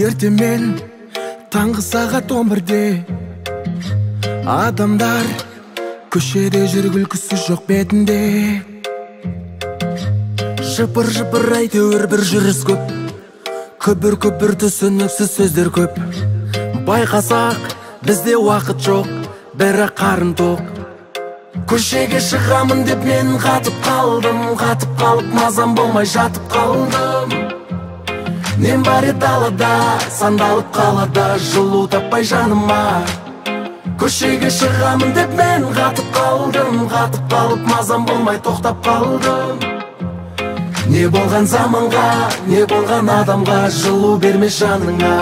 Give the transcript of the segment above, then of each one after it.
Ертемен таңғы сағат 11-де адамдар көшеде жүр, күлкісі жоқ бетінде. Жыпыр-жыпыр әйтеуір бір жүріс көп, күбір-күбір түсініксіз сөздер көп. Байқасақ бізде уақыт жоқ, бірақ қарын тоқ. Көшеге шығамын деп мен қатып қалдым, қатып қалып мазам болмай жатып қалдым. Нем бар еді далада, сандалып қалада, жылу таппай жаныма. Көшеге шығамын деп мен қатып қалдым, қатып қалып мазам болмай тоқтап қалдым. Не болған заманға, не болған адамға, жылу берме жаныңа.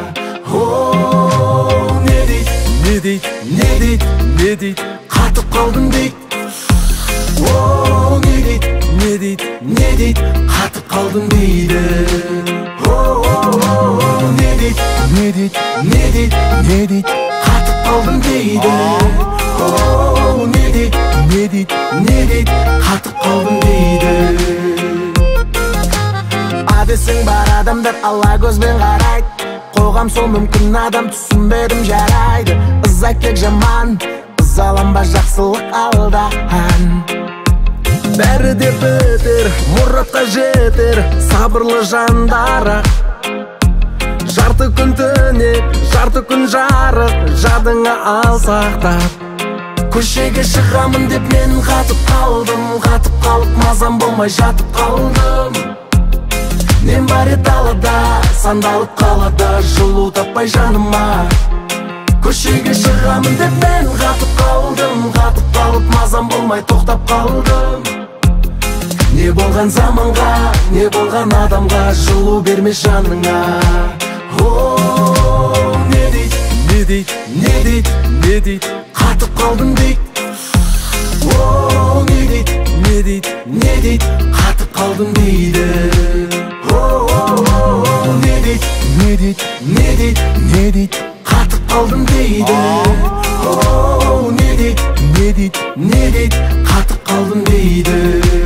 Оу, не дейді, не дейді, не дейді, не дейді, қатып қалдым дейді. Оу, не дейді, не дейді, не дейді, қатып қалдым дейді. Оу, не дейді, не дейді, не дейді, не дейді, қатып қалдым дейді. Оу, не дейді, не дейді, не дейді, қатып қалдым дейді. Десең бар адамдар ала көзбен қарайды, қоғам сол мүмкін адам түсінбедім жарайды. Ыза кек жаман, ызаланба жақсылық алдан. Бәрі де бітер, мұратқа жетер, сабырлы жандары. Жарты күн түнек, жарты күн жарық, жадыңа ал сақтап. Көшеге шығамын деп мен қатып қалдым, қатып қалып мазам болмай жатып қалдым. Нем бар еді далада, сандалып қалада, жылу таппай жаныма. Көшеге шығамын деп мен қатып қалдым, қатып қалып мазам болмай тоқтап қалдым. Не болған заманға, не болған адамға, жылу берме жаныңа. Оу, не дейді, не дейді, не дейді, не дейді, қатып қалдым дейді. Оу, не дейді, не дейді, не дейді, қатып қалдым дейді. Не дейді, не дейді, не дейді, не дейді, қатып қалдым дейді. Оу, не дейді, не дейді, не дейді, қатып қалдым дейді.